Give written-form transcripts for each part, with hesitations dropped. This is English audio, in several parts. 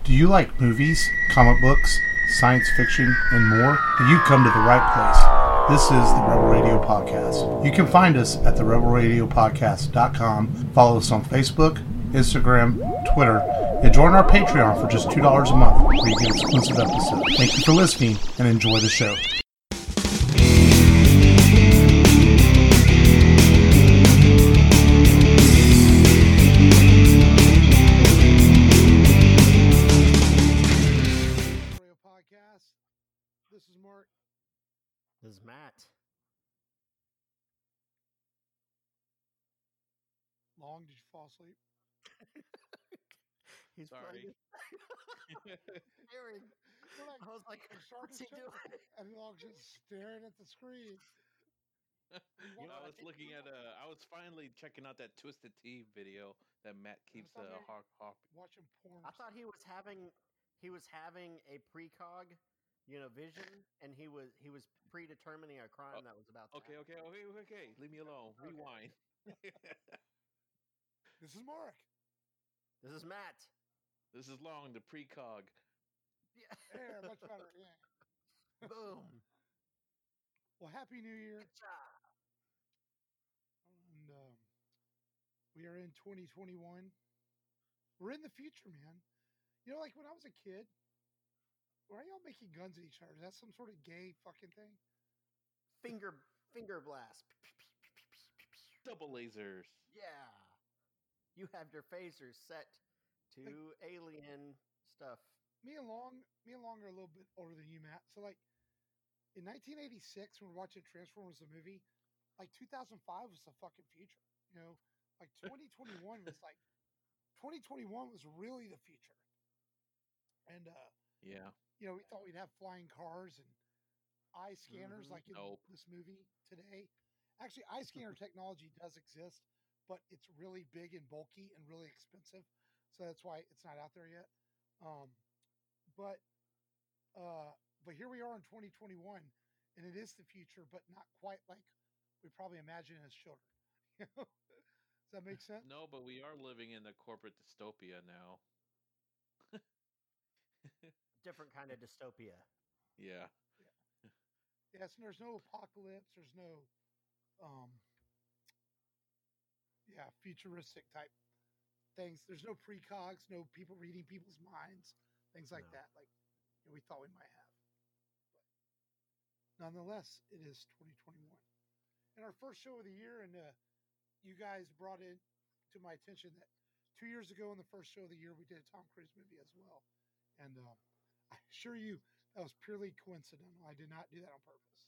Do you like movies, comic books, science fiction, and more? Then you've come to the right place. This is the Rebel Radio Podcast. You can find us at therebelradiopodcast.com. Follow us on Facebook, Instagram, Twitter, and join our Patreon for just $2 a month where you get exclusive episodes. Thank you for listening and enjoy the show. This is Mark. This is Matt. Long, did you fall asleep? He's Sorry. Hearing. I was like, what's he doing? And Long's just staring at the screen. I was looking at I was finally checking out that Twisted Tea video that Matt keeps watching porn. I thought he was having a precog, vision, and he was predetermining a crime that was about to happen. Okay. Leave me alone. Okay. Rewind. This is Mark. This is Matt. This is Long, the precog. Yeah, much better. Yeah. Boom. Well, Happy New Year. Good job. And we are in 2021. We're in the future, man. You know, like when I was a kid, why are y'all making guns at each other? Is that some sort of gay fucking thing? Finger blast. Double lasers. Yeah. You have your phasers set to alien stuff. Me and Long are a little bit older than you, Matt. So like in 1986, when we're watching Transformers the movie, like 2005 was the fucking future. You know, like 2021 was like 2021 was really the future. And yeah. You know, we thought we'd have flying cars and eye scanners like in this movie today. Actually, eye scanner technology does exist, but it's really big and bulky and really expensive. So that's why it's not out there yet. But here we are in 2021, and it is the future, but not quite like we probably imagined as children. Does that make sense? No, but we are living in a corporate dystopia now. Different kind of dystopia. Yeah. Yes, and there's no apocalypse. There's no, futuristic type things. There's no precogs, no people reading people's minds, things like that. Like we thought we might have. But nonetheless, it is 2021, and our first show of the year. And you guys brought it to my attention that 2 years ago, in the first show of the year, we did a Tom Cruise movie as well. And I assure you, that was purely coincidental. I did not do that on purpose.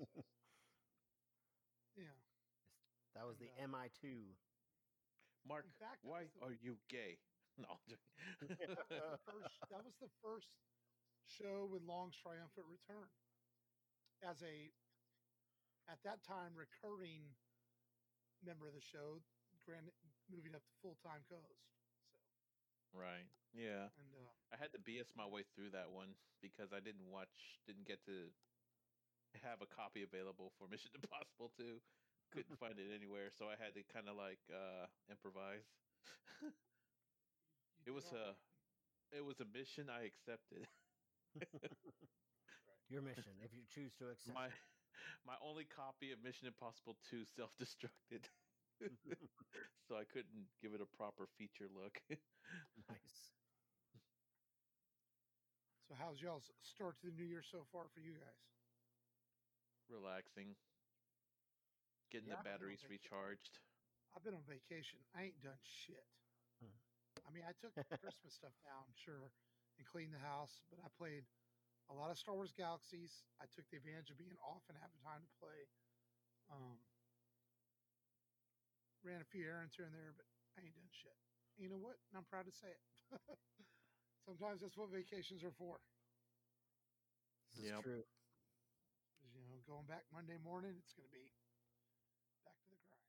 Yeah. That was the MI2. Mark, why are you gay? No. That was the first show with Long's triumphant return as at that time, recurring member of the show, moving up to full-time co-host. So. Right. Yeah. And I had to BS my way through that one because I didn't get to have a copy available for Mission Impossible 2. Couldn't find it anywhere, so I had to kind of like improvise. It was a mission I accepted. Your mission, if you choose to accept. My only copy of Mission Impossible 2 self-destructed. So I couldn't give it a proper feature look. Nice. So how's y'all's start to the new year so far for you guys? Relaxing. Getting the batteries recharged. I've been on vacation. I ain't done shit. I mean, I took Christmas stuff down, sure, and cleaned the house, but I played a lot of Star Wars Galaxies. I took the advantage of being off and having time to play. Ran a few errands here and there, but I ain't done shit. You know what? And I'm proud to say it. Sometimes that's what vacations are for. This is true. You know, going back Monday morning, it's going to be back to the grind.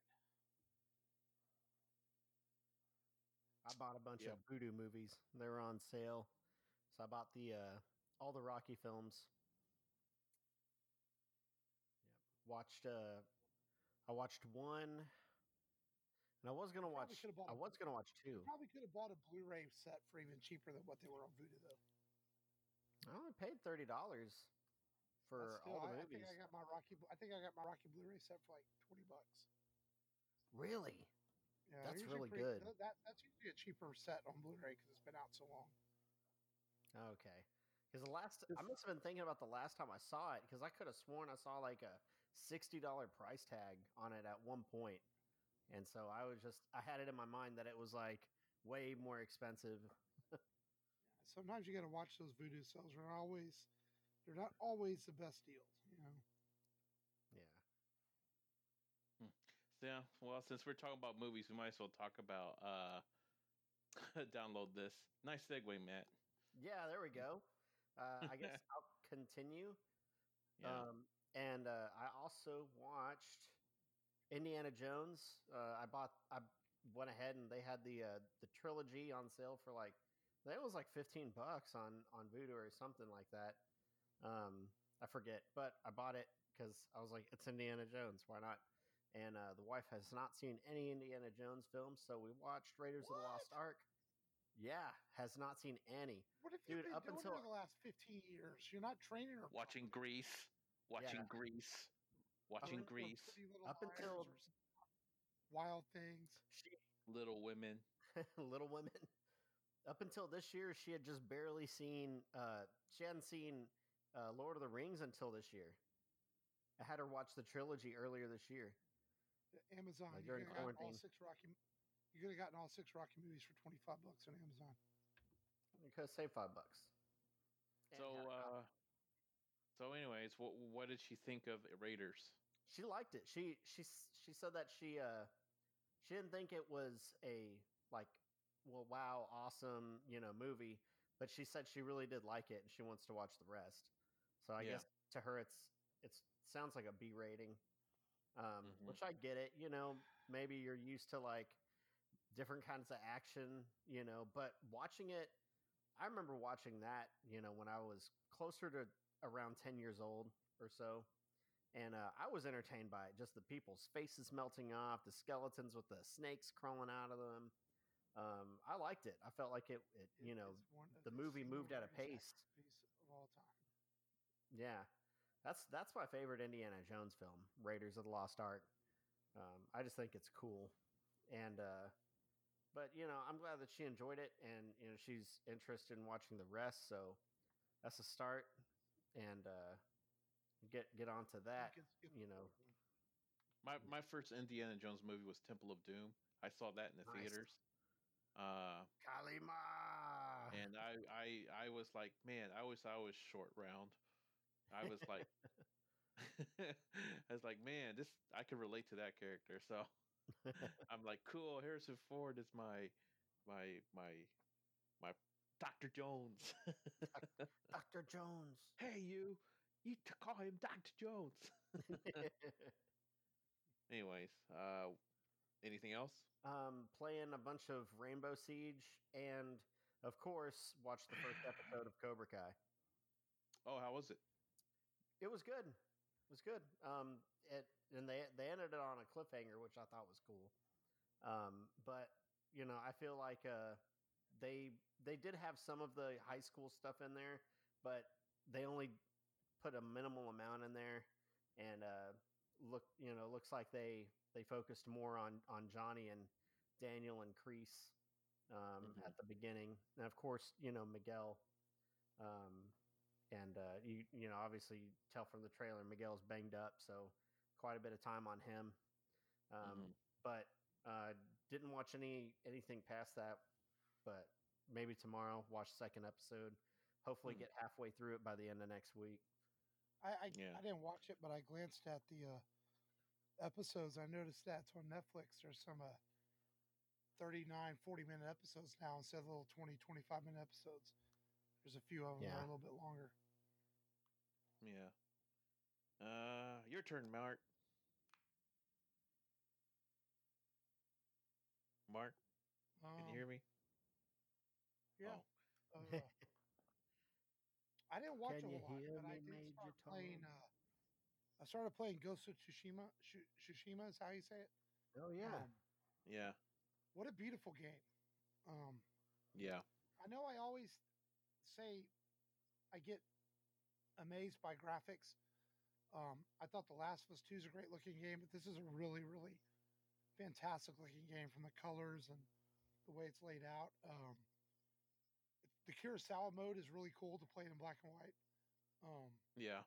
I bought a bunch of Voodoo movies. They were on sale, so I bought all the Rocky films. I watched one, And I was gonna Probably watch. could have bought I a was gonna watch you 2. probably could have bought a Blu-ray set for even cheaper than what they were on Vudu though. I only paid $30 That's for still all the I movies. think I got my Rocky Blu-ray set for like $20. Really? Yeah, That's usually really good. That's usually a cheaper set on Blu-ray because it's been out so long. Okay. Because I must have been thinking about the last time I saw it because I could have sworn I saw like a $60 price tag on it at one point. And so I had it in my mind that it was like way more expensive. Sometimes you got to watch those Vudu sales. They're not always the best deals. Yeah. Yeah, well, since we're talking about movies, we might as well talk about download this. Nice segue, Matt. Yeah, there we go. I guess I'll continue. Yeah. And I also watched Indiana Jones. I went ahead and they had the trilogy on sale for like, I think it was like $15 on Vudu or something like that. I forget, but I bought it because I was like, it's Indiana Jones, why not? And the wife has not seen any Indiana Jones films, so we watched Raiders of the Lost Ark. Yeah, has not seen any. What have you Dude, been up doing until for the last 15 years? You're not training her. Watching properly. Grease. Watching Yeah. Grease. Watching Or Grease. Pretty Little up Liars until or Wild Things. Little Women. Little Women. Up until this year, she had just barely seen. She hadn't seen Lord of the Rings until this year. I had her watch the trilogy earlier this year. Amazon. Like You during could have gotten all quarantine. six Rocky. You could have gotten all 6 Rocky movies for $25 on Amazon. You could save $5. And So anyways, what did she think of Raiders? she liked it. She said that she didn't think it was a like, well, wow, awesome, movie, but she said she really did like it and she wants to watch the rest. So I guess to her it sounds like a B rating, which I get it. Maybe you're used to like different kinds of action, but watching it, I remember watching that, when I was closer to around 10 years old or so. And I was entertained by it. Just the people's faces melting off, the skeletons with the snakes crawling out of them. I liked it. I felt like it the movie moved at a pace. Of all time. Yeah, that's my favorite Indiana Jones film, Raiders of the Lost Ark. I just think it's cool, and but I'm glad that she enjoyed it, and she's interested in watching the rest. So that's a start, and get onto that. My first Indiana Jones movie was Temple of Doom. I saw that in the theaters. Kalima. And I was like, man, I was short round. I was like, I was like, man, I can relate to that character. So I'm like, cool. Harrison Ford is my Dr. Jones. Dr. Jones. Hey, you call him Dr. Jones. Anyways, anything else? Playing a bunch of Rainbow Siege, and of course, watched the first episode of Cobra Kai. Oh, how was it? It was good. It was good. And they ended it on a cliffhanger, which I thought was cool. But I feel like they did have some of the high school stuff in there, but they only put a minimal amount in there, and looks like they focused more on Johnny and Daniel and Kreese at the beginning, and of course Miguel. And you obviously tell from the trailer Miguel's banged up, so quite a bit of time on him. But didn't watch anything past that. But maybe tomorrow watch the second episode. Hopefully get halfway through it by the end of next week. I didn't watch it, but I glanced at the episodes. I noticed that on Netflix there's some 39, 40-minute episodes now instead of little 20, 25-minute episodes. There's a few of them that are a little bit longer. Yeah. Your turn, Mark. Mark, can you hear me? Yeah. Oh. I didn't watch Can a you lot, hear but I me, did Major start Tom? playing. I started playing Ghost of Tsushima. Tsushima is how you say it. Oh yeah. Yeah. What a beautiful game. Um, Yeah. I know I always say I get amazed by graphics. I thought The Last of Us 2 is a great looking game, but this is a really, really fantastic looking game from the colors and the way it's laid out. The Kurosawa mode is really cool to play in black and white. Um, Yeah.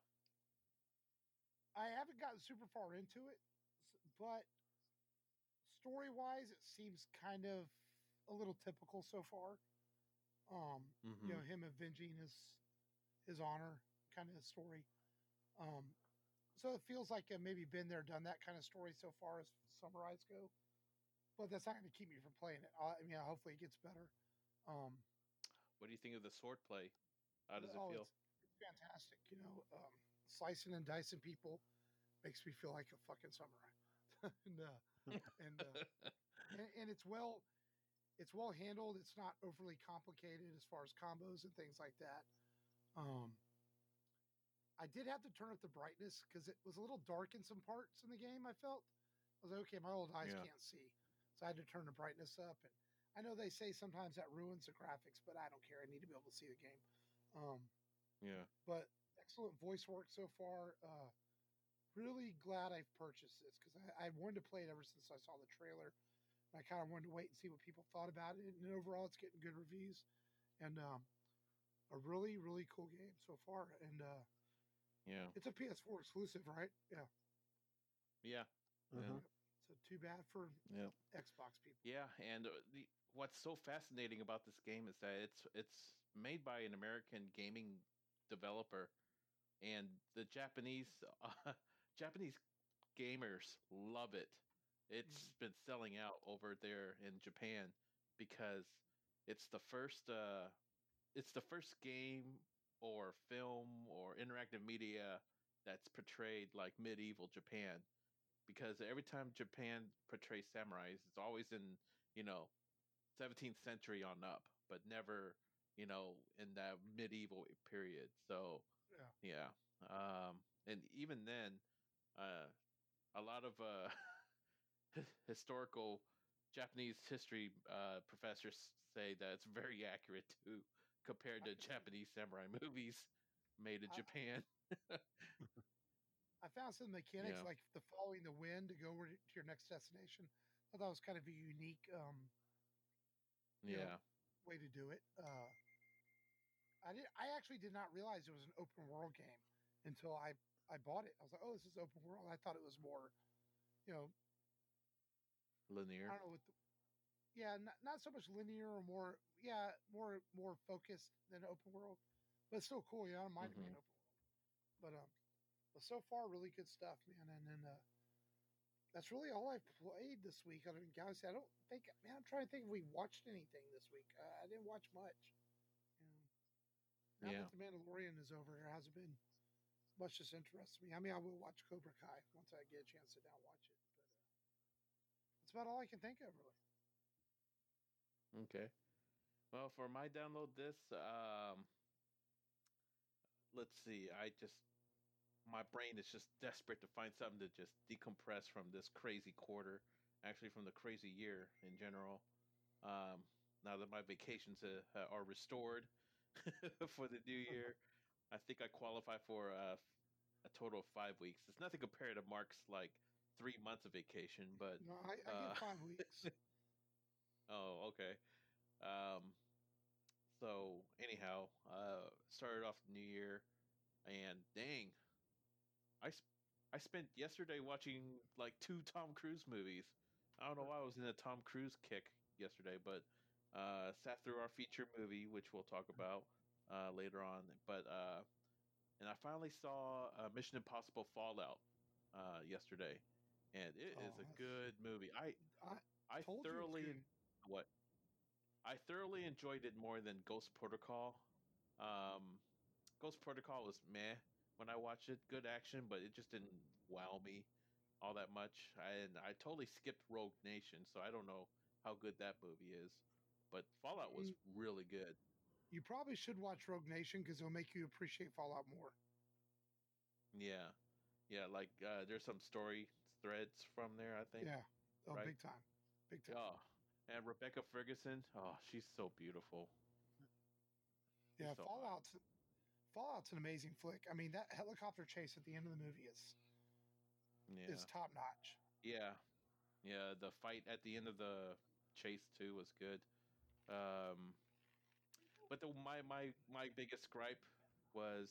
I haven't gotten super far into it, but story wise, it seems kind of a little typical so far. Mm-hmm. Him avenging his honor kind of story. Um, so it feels like maybe been there, done that kind of story so far as Summarize go. But that's not going to keep me from playing it. I mean, hopefully it gets better. Um, What do you think of the swordplay? How does it oh, feel? it's fantastic. Slicing and dicing people makes me feel like a fucking samurai. and, and, and it's well handled. It's not overly complicated as far as combos and things like that. Um, I did have to turn up the brightness because it was a little dark in some parts in the game. I felt I was like, okay, my old eyes Yeah. can't see, so I had to turn the brightness up. And I know they say sometimes that ruins the graphics, but I don't care. I need to be able to see the game. Yeah. But excellent voice work so far. Really glad I've purchased this because I wanted to play it ever since I saw the trailer. And I kind of wanted to wait and see what people thought about it. And overall, it's getting good reviews and a really, really cool game so far. And Yeah. it's a PS4 exclusive, right? Yeah. Yeah. Mm-hmm. Yeah. So too bad for Yeah. Xbox people. Yeah. And what's so fascinating about this game is that it's made by an American gaming developer, and the Japanese gamers love it. It's been selling out over there in Japan because it's the first game or film or interactive media that's portrayed like medieval Japan, because every time Japan portrays samurais, it's always in, you know, 17th century on up, but never, in that medieval period. So Yeah. yeah. And even then, uh, a lot of historical Japanese history professors say that it's very accurate too, compared to Japanese samurai movies made in I, Japan. I found some mechanics Yeah. like the following the wind to go to your next destination. I thought that was kind of a unique, you know, Yeah. way to do it. I actually did not realize it was an open world game until I bought it. I was like, oh, this is open world. I thought it was more, you know, I Linear. don't know what. Yeah, not so much linear or more. Yeah, more focused than open world, but it's still cool. Yeah, I don't mind it being Hmm. open world. But so far, really good stuff, man. And then that's really all I've played this week other than Galaxy. I don't think, man. I'm trying to think if we watched anything this week. I didn't watch much. You know, now Yeah. that the Mandalorian is over, there hasn't been much that interests me. I mean, I will watch Cobra Kai once I get a chance to sit down and watch it. But that's about all I can think of, really. Okay. Well, for my download this, let's see. My brain is just desperate to find something to just decompress from this crazy quarter, actually from the crazy year in general. Um, Now that my vacations are restored for the new year, I think I qualify for a total of 5 weeks. It's nothing compared to Mark's like 3 months of vacation, but No, I get 5 weeks. oh, okay. Um, so anyhow, started off the new year, and dang, I sp- I spent yesterday watching like two Tom Cruise movies. I don't know why I was in a Tom Cruise kick yesterday, but sat through our feature movie, which we'll talk about later on. But and I finally saw Mission Impossible Fallout yesterday, and it is Oh, a good movie. I I told you it's thoroughly good. what I thoroughly enjoyed it more than Ghost Protocol. Um, Ghost Protocol was meh when I watched it. Good action, but it just didn't wow me all that much. And I totally skipped Rogue Nation, so I don't know how good that movie is. But Fallout was Mm, really good. You probably should watch Rogue Nation because it'll make you appreciate Fallout more. Yeah, yeah. Like there's some story threads from there, I think. Yeah. Oh, Right? big time. Big time. Oh, and Rebecca Ferguson. Oh, she's so beautiful. Yeah, so hot. Fallout's an amazing flick. I mean, that helicopter chase at the end of the movie is top notch. Yeah, yeah. The fight at the end of the chase too was good. Um, but my biggest gripe was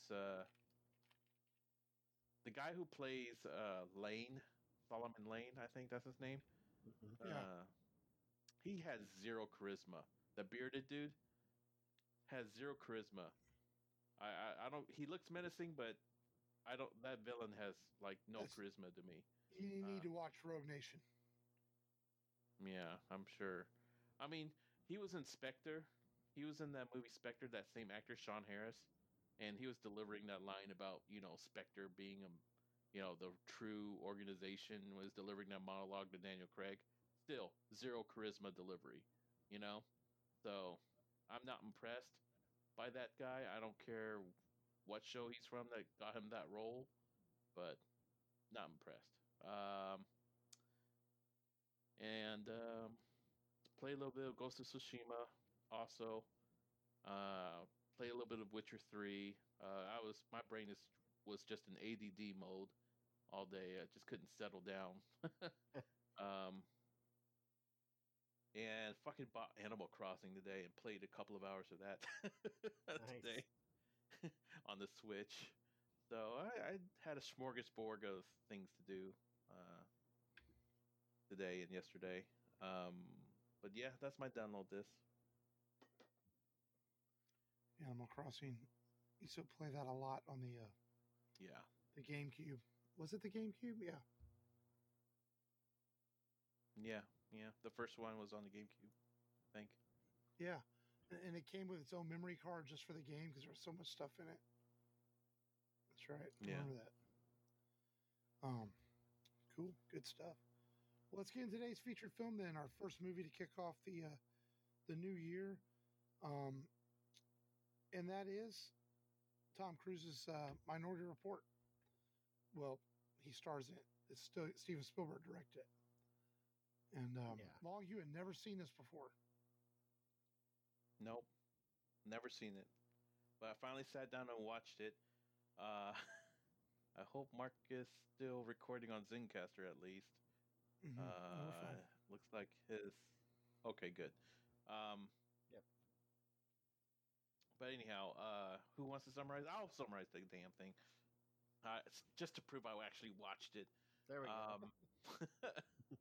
the guy who plays Lane, Solomon Lane, I think that's his name. Mm-hmm. Yeah. He has zero charisma. The bearded dude has zero charisma. I don't. He looks menacing, but I don't. That villain has like no charisma to me. You need to watch Rogue Nation. Yeah, I'm sure. I mean, he was in Spectre. He was in that movie Spectre. That same actor, Sean Harris, and he was delivering that line about Spectre being the true organization. Was delivering that monologue to Daniel Craig. Still zero charisma delivery. You know, so I'm not impressed by that guy. I don't care what show he's from that got him that role, but not impressed. And play a little bit of Ghost of Tsushima. Also, play a little bit of Witcher 3. My brain was just in ADD mode all day. I just couldn't settle down. um, and fucking bought Animal Crossing today and played a couple of hours of that today on the Switch. So I had a smorgasbord of things to do today and yesterday. But yeah, that's my download this. Animal Crossing. Used to play that a lot on the the GameCube. Was it the GameCube? Yeah. Yeah. The first one was on the GameCube, I think. Yeah, and it came with its own memory card just for the game because there was so much stuff in it. That's right. I remember that. Cool, good stuff. Well, let's get into today's featured film then. Our first movie to kick off the new year, and that is Tom Cruise's Minority Report. Well, he stars in it. It's still Steven Spielberg directed it. And Long, you had never seen this before. Nope, never seen it. But I finally sat down and watched it. I hope Mark is still recording on Zencastr at least. Mm-hmm. Looks like his. Okay, good. Yep. But anyhow, who wants to summarize? I'll summarize the damn thing. Just to prove I actually watched it. There we go.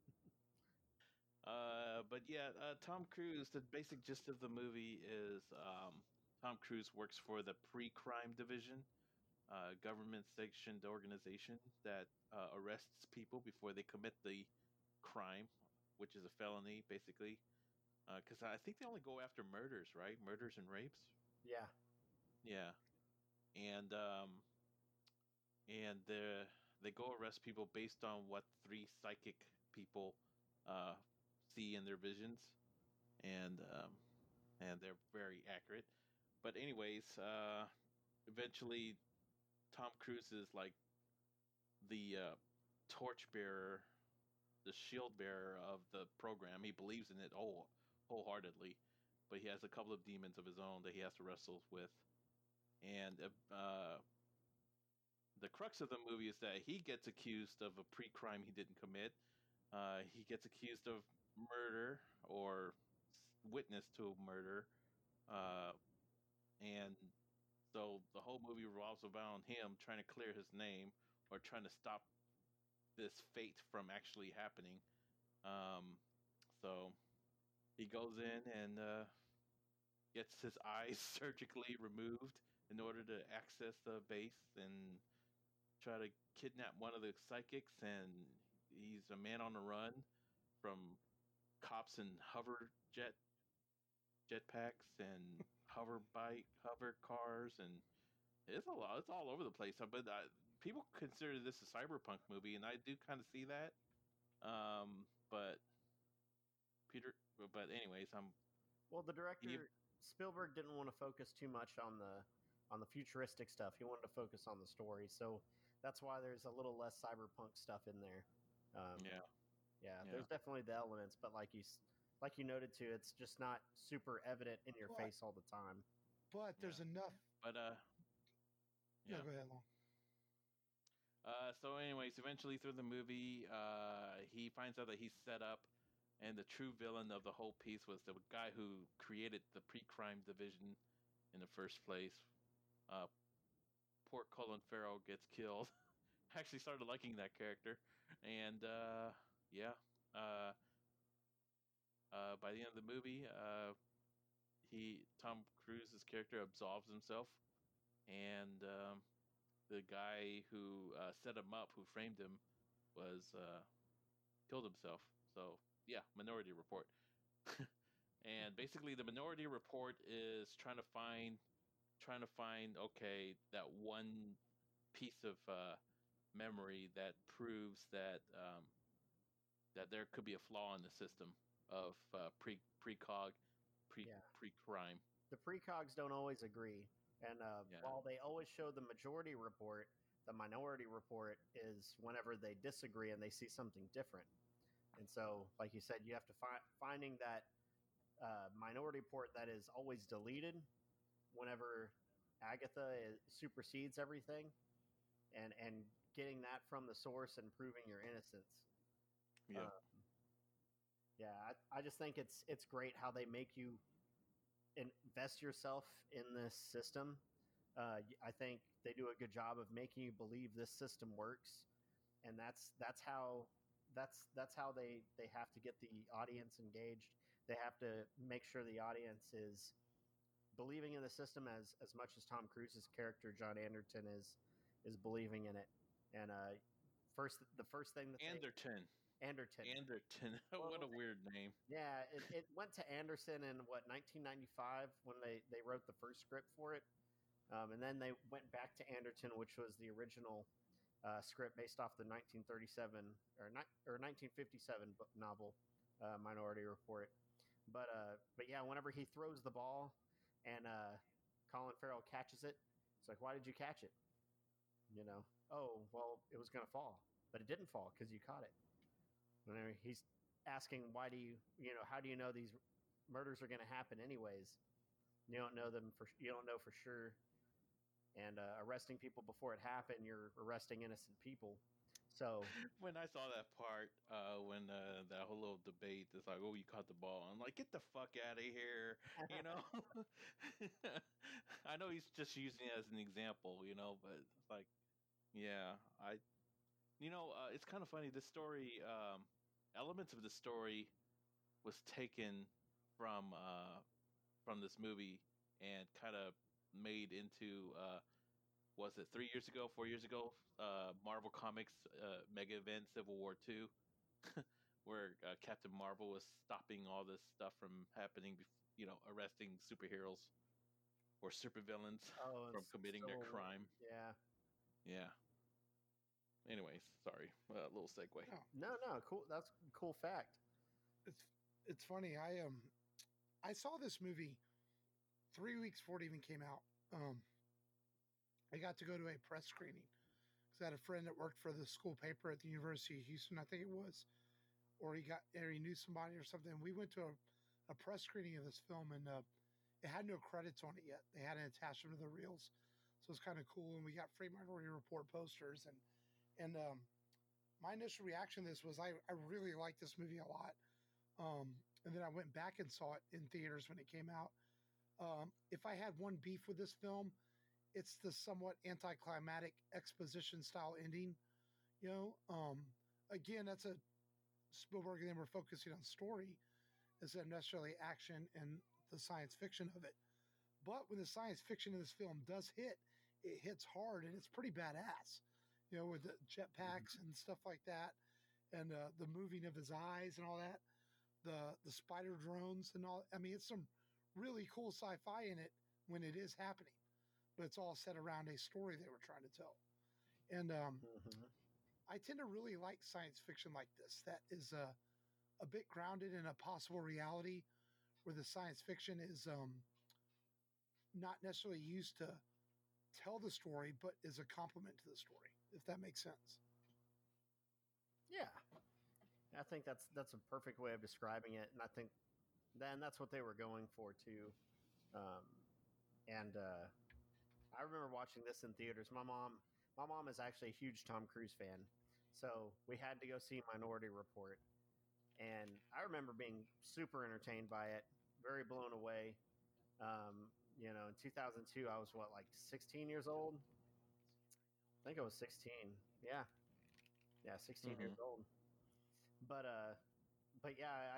But yeah, Tom Cruise. The basic gist of the movie is Tom Cruise works for the pre-crime division, government-sanctioned organization that arrests people before they commit the crime, which is a felony, basically. Because I think they only go after murders, right? Murders and rapes. Yeah. Yeah, and they go arrest people based on what 3 psychic people see in their visions, and they're very accurate. But anyways, eventually, Tom Cruise is like the torchbearer, the shield bearer of the program. He believes in it wholeheartedly, but he has a couple of demons of his own that he has to wrestle with. And the crux of the movie is that he gets accused of a pre-crime he didn't commit. He gets accused of murder or witness to a murder, and so the whole movie revolves around him trying to clear his name or trying to stop this fate from actually happening. So he goes in and gets his eyes surgically removed in order to access the base and try to kidnap one of the psychics, and he's a man on the run from cops and jetpacks and hover cars, and it's a lot. It's all over the place. But people consider this a cyberpunk movie, and I do kind of see that. But anyways, Well, the director Spielberg didn't want to focus too much on the futuristic stuff. He wanted to focus on the story, so that's why there's a little less cyberpunk stuff in there. Yeah. Yeah, there's definitely the elements, but like you noted too, it's just not super evident in your But face all the time. there's enough. But No, yeah. go ahead, Long. So, anyways, eventually through the movie, he finds out that he's set up, and the true villain of the whole piece was the guy who created the pre-crime division in the first place. Uh, Poor Colin Farrell gets killed. I actually started liking that character, and yeah, uh, by the end of the movie, Tom Cruise's character absolves himself, and the guy who set him up, who framed him, was killed himself. So yeah, Minority Report. And basically, the Minority Report is trying to find okay, that one piece of memory that proves that that there could be a flaw in the system of precog Yeah. pre-crime. The precogs don't always agree, and while they always show the majority report, the minority report is whenever they disagree and they see something different. And so, like you said, you have to finding that minority report that is always deleted whenever Agatha supersedes everything, and getting that from the source and proving your innocence. Yeah. Yeah, I just think it's great how they make you invest yourself in this system. I think they do a good job of making you believe this system works, and that's how they have to get the audience engaged. They have to make sure the audience is believing in the system as much as Tom Cruise's character John Anderton is believing in it. And the first thing that Anderton. What a weird name. Yeah, it went to Anderson in 1995 when they wrote the first script for it, and then they went back to Anderton, which was the original script based off the 1937 or 1957 book novel Minority Report. But yeah, whenever he throws the ball and Colin Farrell catches it, it's like, why did you catch it? Oh, well, it was going to fall, but it didn't fall because you caught it. Whenever he's asking, how do you know these murders are going to happen anyways? You don't know you don't know for sure. And arresting people before it happened, you're arresting innocent people. So when I saw that part, when that whole little debate, it's like, oh, you caught the ball. I'm like, get the fuck out of here, I know he's just using it as an example, but it's like, yeah, it's kind of funny. This story, elements of the story was taken from this movie and kind of made into was it 3 years ago, 4 years ago, Marvel Comics mega event Civil War II, where Captain Marvel was stopping all this stuff from happening, arresting superheroes or supervillains from committing their crime. Yeah. Anyways, sorry, a little segue. No, cool. That's a cool fact. It's funny. I saw this movie 3 weeks before it even came out. I got to go to a press screening because I had a friend that worked for the school paper at the University of Houston, I think it was, or he knew somebody or something. We went to a press screening of this film, and it had no credits on it yet. They hadn't attached them to the reels, so it's kind of cool. And we got free Minority Report posters, and my initial reaction to this was I really liked this movie a lot. And then I went back and saw it in theaters when it came out. If I had one beef with this film, it's the somewhat anticlimactic exposition style ending. Again, that's a Spielberg, and then we're focusing on story instead of necessarily action and the science fiction of it. But when the science fiction in this film does hit, it hits hard and it's pretty badass. With the jetpacks and stuff like that, and the moving of his eyes and all that, the spider drones and all. I mean, it's some really cool sci-fi in it when it is happening, but it's all set around a story they were trying to tell. And I tend to really like science fiction like this that is a bit grounded in a possible reality, where the science fiction is not necessarily used to tell the story, but is a complement to the story, if that makes sense. Yeah. I think that's a perfect way of describing it, and I think then that's what they were going for too. Um, and I remember watching this in theaters. My mom is actually a huge Tom Cruise fan, so we had to go see Minority Report, and I remember being super entertained by it, very blown away. In 2002, I was what, like 16 years old? I think I was 16. Yeah, yeah, 16 Mm-hmm. years old. But yeah,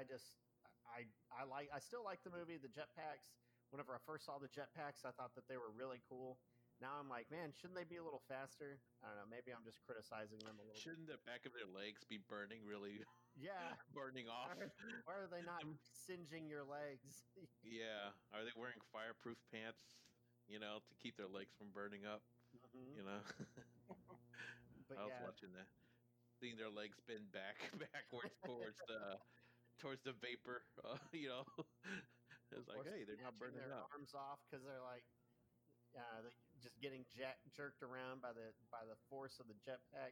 I still like the movie. The jetpacks. Whenever I first saw the jetpacks, I thought that they were really cool. Now I'm like, man, shouldn't they be a little faster? I don't know. Maybe I'm just criticizing them a little bit. Shouldn't the back of their legs be burning really, Yeah. burning off? Why are they not Um, singeing your legs? yeah, are they wearing fireproof pants? To keep their legs from burning up. Hmm. You know, But I was yeah, watching that, seeing their legs bend back backwards towards the vapor. It's like, or hey, they're not snatching burning their up. arms off because they're like, they just getting jerked around by the force of the jetpack.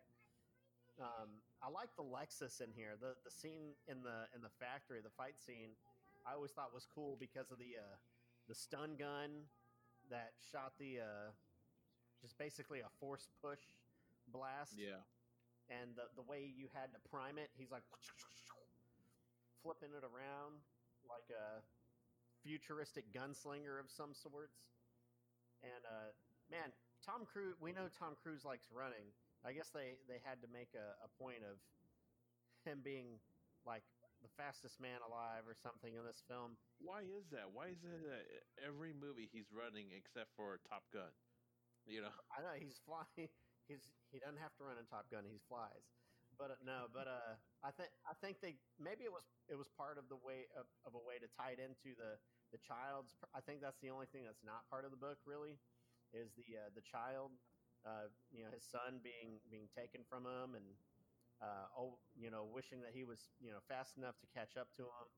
I like the Lexus in here. The scene in the factory, the fight scene, I always thought was cool because of the stun gun that shot the just basically a force push blast, Yeah, and the way you had to prime it. He's like flipping it around like a futuristic gunslinger of some sorts. And man, Tom Cruise. We know Tom Cruise likes running. I guess they had to make a point of him being like the fastest man alive or something in this film. why is that? Why is it that every movie he's running except for Top Gun? You know, I know he's flying. He doesn't have to run in Top Gun. He flies. But no. But I think they maybe it was part of the way of a way to tie it into the child's. I think that's the only thing that's not part of the book really, is the child. His son being taken from him, and wishing that he was fast enough to catch up to him.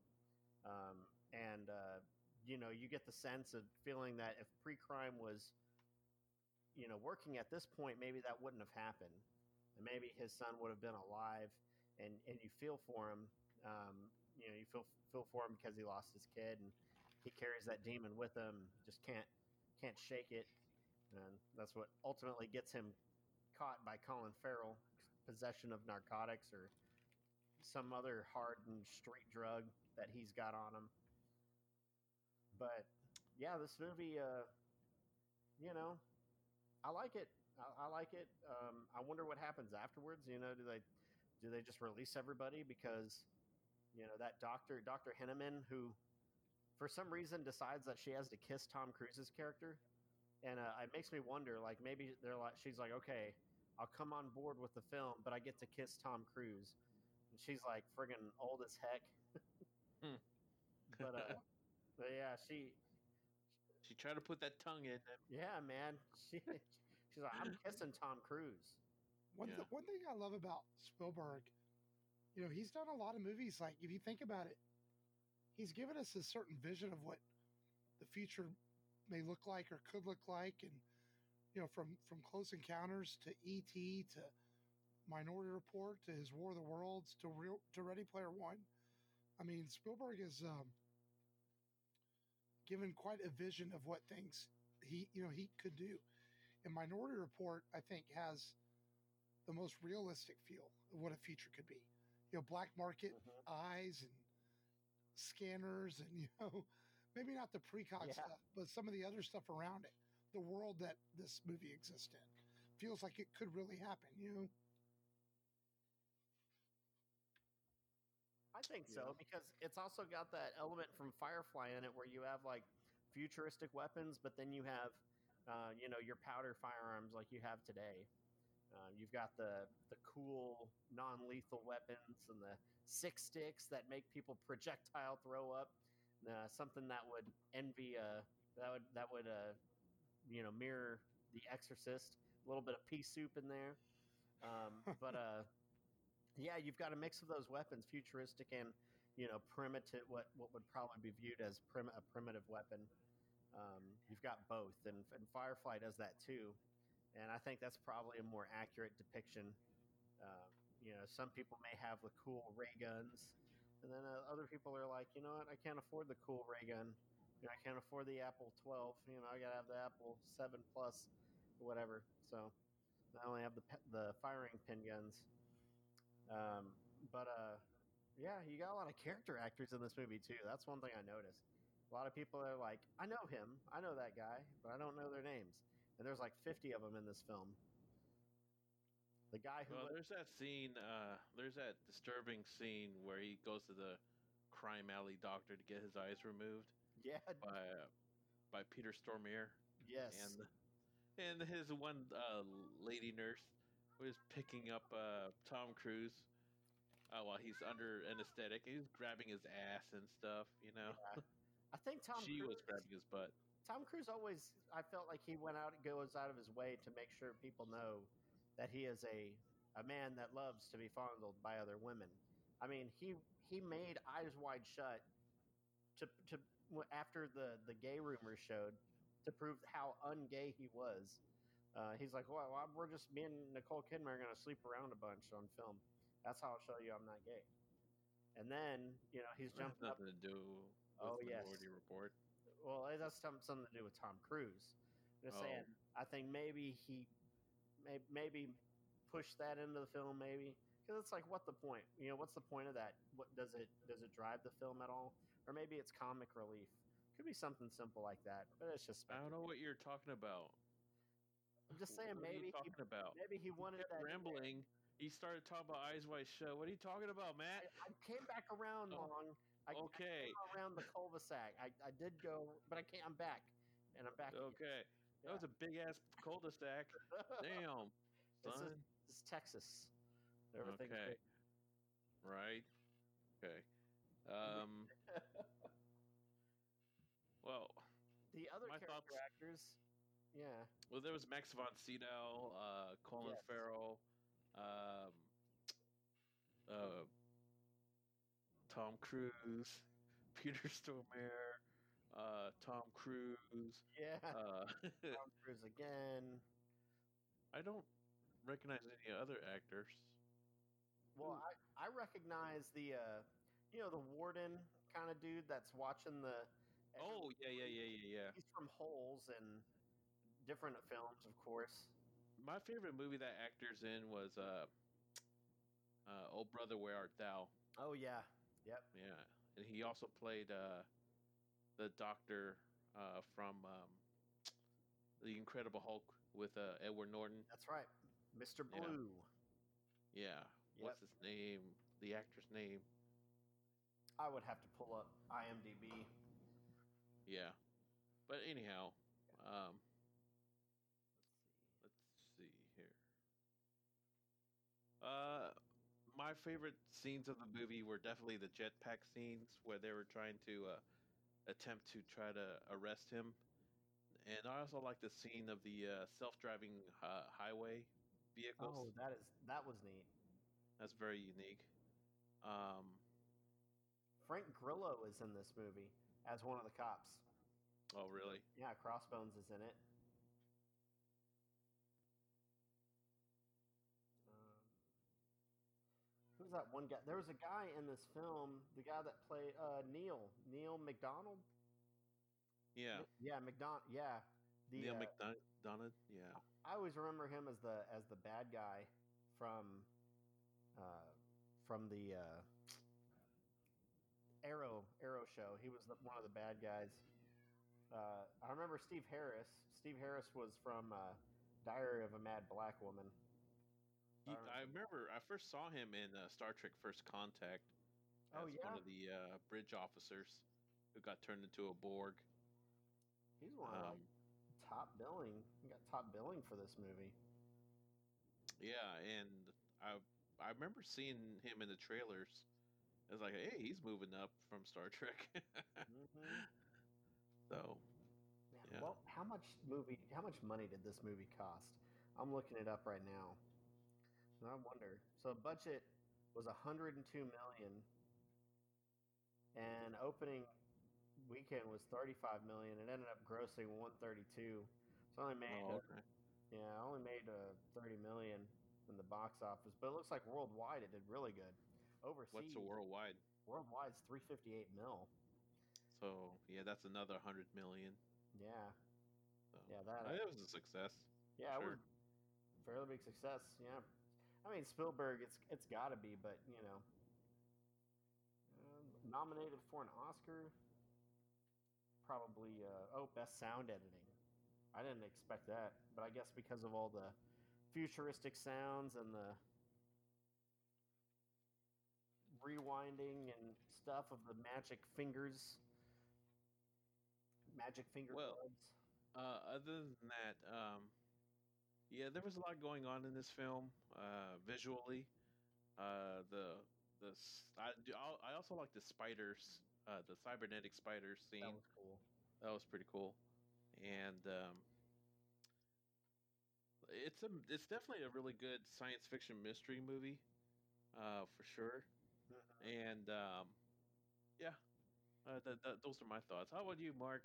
And you get the sense of feeling that if pre-crime was working at this point, maybe that wouldn't have happened, and maybe his son would have been alive, and you feel for him. You feel for him because he lost his kid, and he carries that demon with him, just can't shake it, and that's what ultimately gets him caught by Colin Farrell, possession of narcotics or some other hardened street drug that he's got on him. But yeah, this movie, you know, I like it. I like it. I wonder what happens afterwards. Do they just release everybody because that Dr. Henneman, who for some reason decides that she has to kiss Tom Cruise's character, and it makes me wonder, like maybe she's like, okay, I'll come on board with the film, but I get to kiss Tom Cruise, and she's like friggin' old as heck. Hmm. But yeah, she tried to put that tongue in them. yeah, man, she's like, I'm kissing Tom Cruise. Yeah. One thing I love about Spielberg, he's done a lot of movies. Like if you think about it, he's given us a certain vision of what the future may look like or could look like, and from Close Encounters to E.T. to Minority Report to his War of the Worlds to Ready Player One. I mean, Spielberg has given quite a vision of what things he could do. And Minority Report, I think, has the most realistic feel of what a future could be. Black market eyes and scanners, and maybe not the precog stuff, but some of the other stuff around it. The world that this movie exists in feels like it could really happen. I think so, because it's also got that element from Firefly in it where you have like futuristic weapons, but then you have your powder firearms like you have today. You've got the cool non-lethal weapons and the six sticks that make people projectile throw up. Something that would envy that would mirror The Exorcist. A little bit of pea soup in there, but yeah, you've got a mix of those weapons, futuristic and primitive. What would probably be viewed as a primitive weapon. You've got both, and Firefly does that too. And I think that's probably a more accurate depiction some people may have the cool ray guns, and then other people are like, you know what, I can't afford the cool ray gun. I can't afford the Apple 12. I gotta have the Apple 7 Plus, or whatever. So I only have the firing pin guns. Um, but yeah, you got a lot of character actors in this movie too. That's one thing I noticed. A lot of people are like, I know him, I know that guy, but I don't know their names. And there's like 50 of them in this film. The guy who Well, there's that scene. There's that disturbing scene where he goes to the crime alley doctor to get his eyes removed yeah, by Peter Stormare, yes, and his one lady nurse was picking up Tom Cruise while he's under anesthetic. He was grabbing his ass and stuff. yeah. I think She was grabbing his butt. Tom Cruise always, I felt like he goes out of his way to make sure people know that he is a man that loves to be fondled by other women. I mean, he made Eyes Wide Shut to after the gay rumors showed, to prove how ungay he was. He's like, well, we're just, me and Nicole Kidman are going to sleep around a bunch on film. That's how I'll show you I'm not gay. And then, he's That has jumping up. nothing to do with Oh, yes. Minority Report. Well, it has something to do with Tom Cruise. Just saying, I think maybe he maybe push that into the film, maybe, because it's like, what the point? What's the point of that? What does it drive the film at all? Or maybe it's comic relief. Could be something simple like that, but it's just. I don't know what you're talking about. I'm just saying, What maybe are you talking about? Maybe he wanted that. Rambling. He started talking about Eyes Wide Shut. What are you talking about, Matt? I came back around, Long. I Okay. came around the cul-de-sac. I did go, but I can't. I'm back, and I'm back. Okay. That was a big ass cul-de-sac. Damn, son. This is Texas. Everything's Okay. big. Right. Okay. Well, the other my character thoughts- actors, yeah. Well, there was Max von Sydow, Colin Yes. Farrell, Tom Cruise, Peter Stormare, Tom Cruise. Yeah. Uh, Tom Cruise again. I don't recognize any other actors. Well, I recognize the the warden kind of dude that's watching the. Oh, yeah. He's from Holes and different films, of course. My favorite movie that actor's in was Oh Brother, Where Art Thou? Oh yeah, yep. Yeah, and he also played the Doctor from The Incredible Hulk with Edward Norton. That's right, Mr. Yeah. Blue. Yeah. Yep. What's his name? The actor's name? I would have to pull up IMDb. Yeah. But anyhow, let's see here. My favorite scenes of the movie were definitely the jetpack scenes where they were trying to attempt to try to arrest him. And I also like the scene of the self-driving highway vehicles. Oh, that was neat. That's very unique. Frank Grillo is in this movie as one of the cops. Oh, really? Yeah, Crossbones is in it. Who's that one guy? There was a guy in this film, the guy that played Neil McDonald. Yeah. Yeah, McDonald. Yeah, Neil McDonough. Yeah. I always remember him as the bad guy from the Arrow show. He was one of the bad guys. I remember Steve Harris. Steve Harris was from Diary of a Mad Black Woman. I remember I first saw him in Star Trek First Contact as one of the bridge officers who got turned into a Borg. He's one of top billing. He got top billing for this movie. Yeah, and I remember seeing him in the trailers. I was like, hey, he's moving up from Star Trek. Mm-hmm. So, man, yeah. Well, how much money did this movie cost? I'm looking it up right now. And I wonder. So budget was $102 million, and opening weekend was $35 million. It ended up grossing $132. So only made okay. $30 million in the box office, but it looks like worldwide it did really good. What's Overseas, the worldwide? worldwide's 358 mil. So yeah, that's another 100 million. Yeah, So yeah, that. it was a success. Yeah, it Sure. was fairly big success. Yeah, I mean Spielberg, it's got to be, but nominated for an Oscar, probably. Best sound editing. I didn't expect that, but I guess because of all the futuristic sounds and the rewinding and stuff of the magic finger Well, gloves. other than that, yeah, there was a lot going on in this film. Visually, I also like the spiders, the cybernetic spider That scene. was cool. That was pretty cool, and it's definitely a really good science fiction mystery movie, for sure. And yeah, those are my thoughts. How about you, Mark?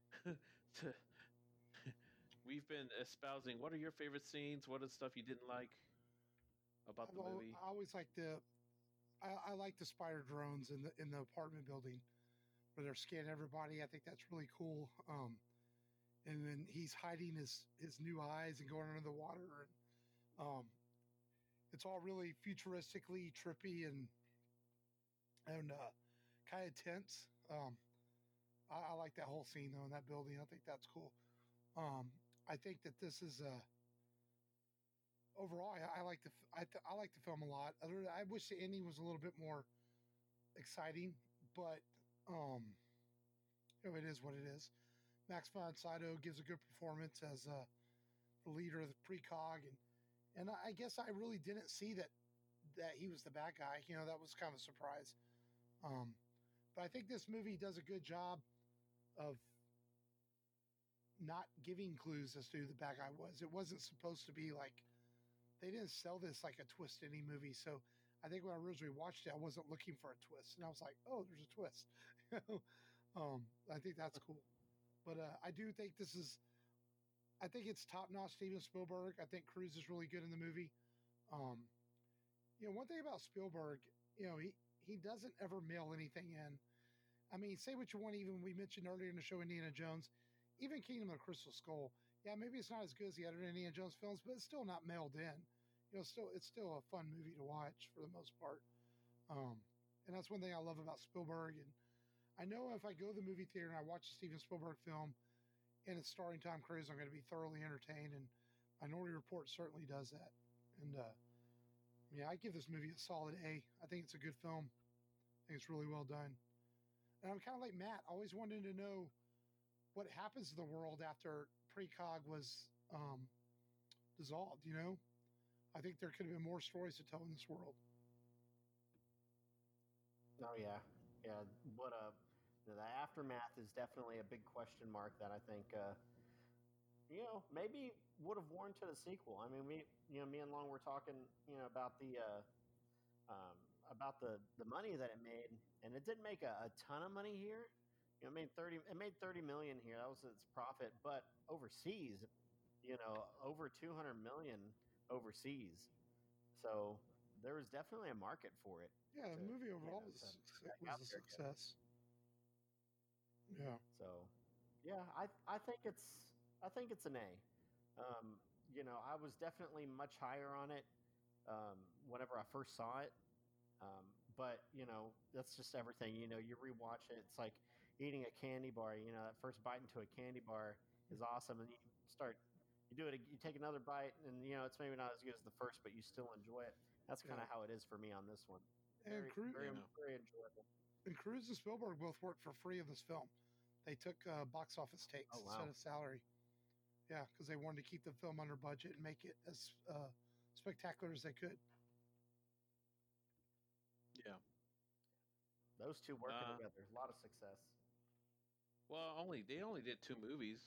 We've been espousing. What are your favorite scenes? What is stuff you didn't like about the movie? I always like I like the spider drones in the apartment building where they're scanning everybody. I think that's really cool. And then he's hiding his new eyes and going under the water. And it's all really futuristically trippy and kind of tense. I like that whole scene though in that building. I think that's cool. I think that this is overall. I like I like the film a lot. I wish the ending was a little bit more exciting, but it is what it is. Max von Sydow gives a good performance as the leader of the precog, and I guess I really didn't see that he was the bad guy. That was kind of a surprise. But I think this movie does a good job of not giving clues as to who the bad guy was. It wasn't supposed to be like they didn't sell this like a twist ending movie. So I think when I originally watched it, I wasn't looking for a twist, and I was like, "Oh, there's a twist." I think that's cool. But I do think this is. I think it's top notch Steven Spielberg. I think Cruise is really good in the movie. Um, one thing about Spielberg, he doesn't ever mail anything in. I mean, say what you want. Even we mentioned earlier in the show, Indiana Jones, even Kingdom of the Crystal Skull. Yeah, maybe it's not as good as the other Indiana Jones films, but it's still not mailed in. It's still a fun movie to watch for the most part. Um, and that's one thing I love about Spielberg. And I know if I go to the movie theater and I watch a Steven Spielberg film and it's starring Tom Cruise, I'm going to be thoroughly entertained. And Minority Report certainly does that. And yeah, I give this movie a solid A. I think it's a good film. I think it's really well done. And I'm kind of like Matt, always wanted to know what happens to the world after Precog was dissolved. I think there could have been more stories to tell in this world. Oh yeah, yeah. What the aftermath is definitely a big question mark that I think maybe would have warranted a sequel. I mean, me and Long were talking about the money that it made, and it didn't make a ton of money here. It made 30 million here. That was its profit, but overseas, over 200 million overseas. So there was definitely a market for it. Yeah, the movie overall was a success. Yeah. So, yeah, I think it's an A. I was definitely much higher on it whenever I first saw it. But that's just everything. You rewatch it. It's like eating a candy bar. That first bite into a candy bar is awesome, and you take another bite, and it's maybe not as good as the first, but you still enjoy it. That's kind of how it is for me on this one. And Very enjoyable. And Cruise and Spielberg both worked for free in this film. They took box office takes instead of salary. Yeah, because they wanted to keep the film under budget and make it as spectacular as they could. Yeah. Those two working together, a lot of success. Well, they only did 2 movies.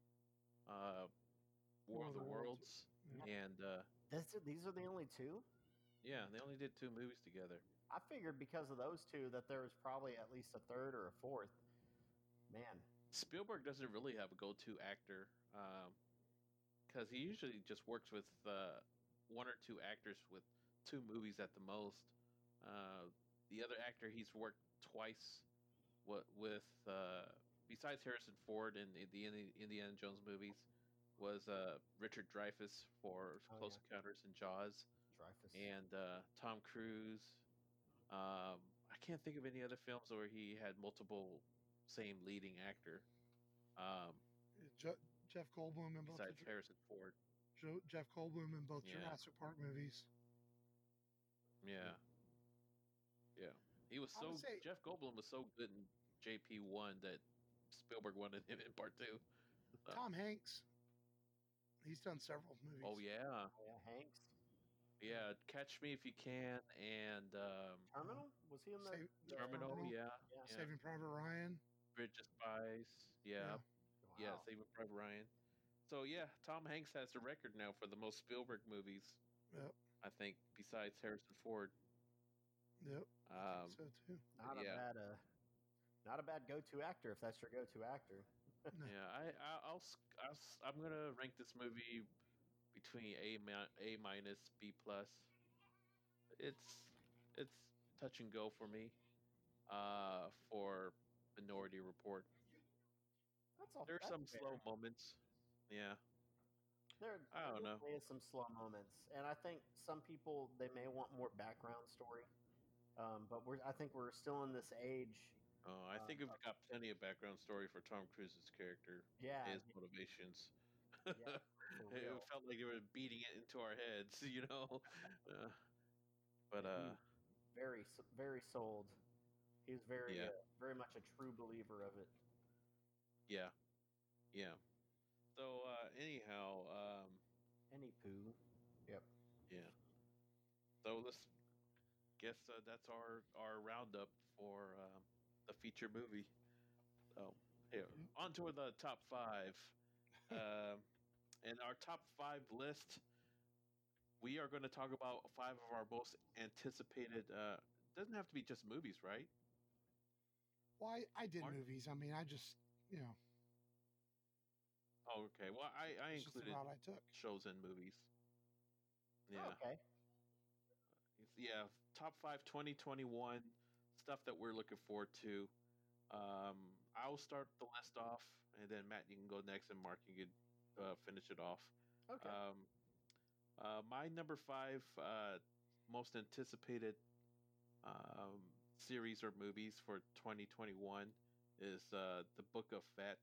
War of the Worlds and these are the only 2? Yeah, they only did 2 movies together. I figured because of those 2 that there was probably at least a third or a fourth. Man, Spielberg doesn't really have a go-to actor, because he usually just works with one or two actors with 2 movies at the most. The other actor he's worked twice with besides Harrison Ford in the Indiana Jones movies was Richard Dreyfuss for Close Encounters and Jaws, Dreyfuss. and Tom Cruise. I can't think of any other films where he had multiple same leading actor. Jeff Goldblum in both Besides Harrison Ford. Jeff Goldblum in both Yeah. Jurassic Park movies. Yeah. Yeah. He was so Jeff Goldblum was so good in JP1 that Spielberg wanted him in part 2. Tom Hanks. He's done several movies. Oh yeah. Hanks. Yeah, Catch Me If You Can and Terminal? Was he in the Terminal? Yeah. Saving Private Ryan. Bridge of Spies. Yeah. Wow. Yeah, Saving Private Ryan. So yeah, Tom Hanks has the record now for the most Spielberg movies. Yep. I think besides Harrison Ford. Yep. I think so too. Not a bad go-to actor if that's your go-to actor. No. Yeah, I'm gonna rank this movie between A minus B plus. It's touch and go for me. For Minority Report. There's some slow moments. Yeah. I don't know. There is some slow moments, and I think some people they may want more background story. But I think we're still in this age. I think we've got plenty of background story for Tom Cruise's character. Yeah. His motivations. Yeah, it felt like they were beating it into our heads, you know. But very, very sold. He's very much a true believer of it. Yeah. Yeah. So anyhow, any poo. Yep. Yeah. So let's guess that's our roundup for the feature movie. So here, on to the top 5. And our top 5 list, we are going to talk about 5 of our most anticipated. Doesn't have to be just movies, right? Well, I did movies. I mean, I just, you know. Oh, okay. Well, I included I took. shows and movies. Yeah. Oh, okay. Yeah, top 5 2021 stuff that we're looking forward to. I'll start the list off, and then Matt, you can go next, and Mark, you can finish it off. Okay. My number 5 most anticipated series or movies for 2021 is The Book of Fett,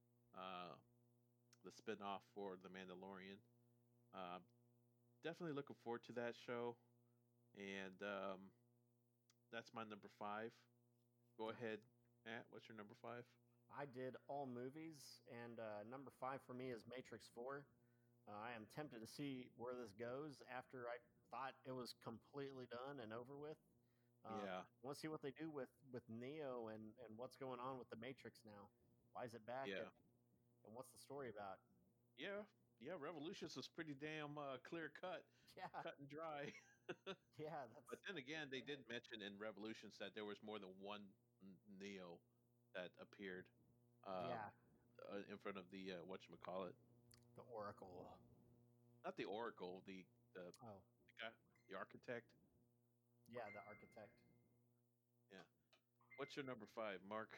the spinoff for The Mandalorian. Definitely looking forward to that show, and that's my number 5. Go ahead, Matt. What's your number 5? I did all movies, and number 5 for me is Matrix 4. I am tempted to see where this goes after I thought it was completely done and over with. Yeah. I want to see what they do with Neo and what's going on with the Matrix now. Why is it back? Yeah. And what's the story about? Yeah. Revolutions was pretty damn clear cut. Yeah. Cut and dry. Yeah. But then again, they did mention in Revolutions that there was more than one Neo that appeared. In front of the whatchamacallit. The Oracle. Not the Oracle. The guy, the architect. Yeah, the architect. Yeah. What's your number 5, Mark?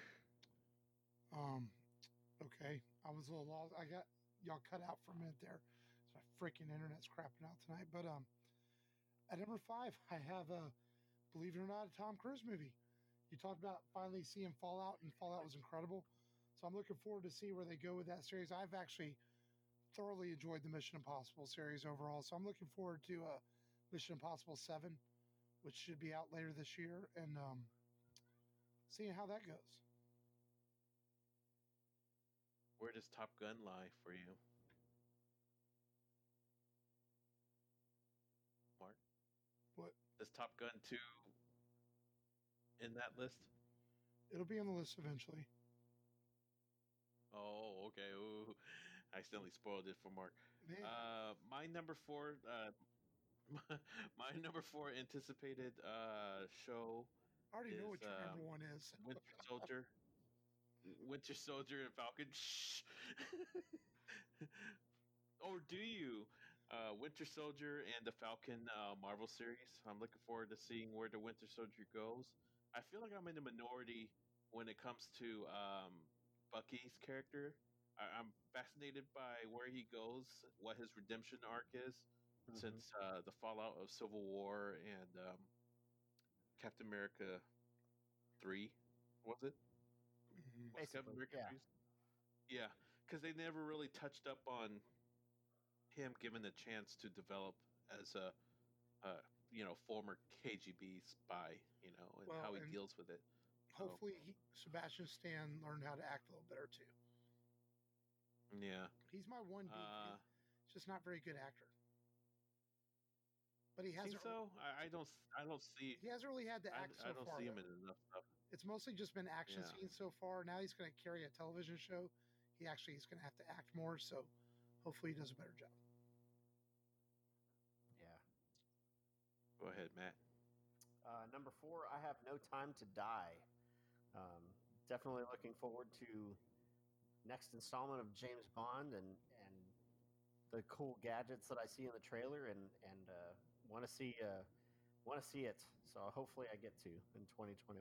Okay. I was a little lost. I got y'all cut out for a minute there. So my freaking internet's crapping out tonight. But at number 5, I have believe it or not, a Tom Cruise movie. You talked about finally seeing Fallout, and Fallout was incredible. So I'm looking forward to see where they go with that series. I've actually thoroughly enjoyed the Mission Impossible series overall. So I'm looking forward to Mission Impossible 7, which should be out later this year, and seeing how that goes. Where does Top Gun lie for you, Mark? What? Is Top Gun 2 in that list? It'll be on the list eventually. Oh, okay. Ooh, I accidentally spoiled it for Mark. My number 4, my number 4 anticipated show. I already know what your number 1 is. Winter Soldier and Falcon. Or do you? Winter Soldier and the Falcon Marvel series. I'm looking forward to seeing where the Winter Soldier goes. I feel like I'm in the minority when it comes to Bucky's character. I'm fascinated by where he goes, what his redemption arc is, since the fallout of Civil War and Captain America 3, was it? Was Captain Basically, America yeah. 3? Yeah, because they never really touched up on him given the chance to develop as a former KGB spy, and Well, how he and deals with it. So, hopefully Sebastian Stan learned how to act a little better too. yeah. He's my one beef. Uh, He's just not very good actor. But he think hasn't. so? I don't. I don't see. He hasn't really had to act I so don't far. see him Though. in enough stuff. It's mostly just been action Yeah. scenes so far. Now he's going to carry a television show. He's going to have to act more. So hopefully he does a better job. Yeah. Go ahead, Matt. Number 4, I have No Time to Die. Definitely looking forward to next installment of James Bond and the cool gadgets that I see in the trailer and want to see it. So hopefully I get to in 2021.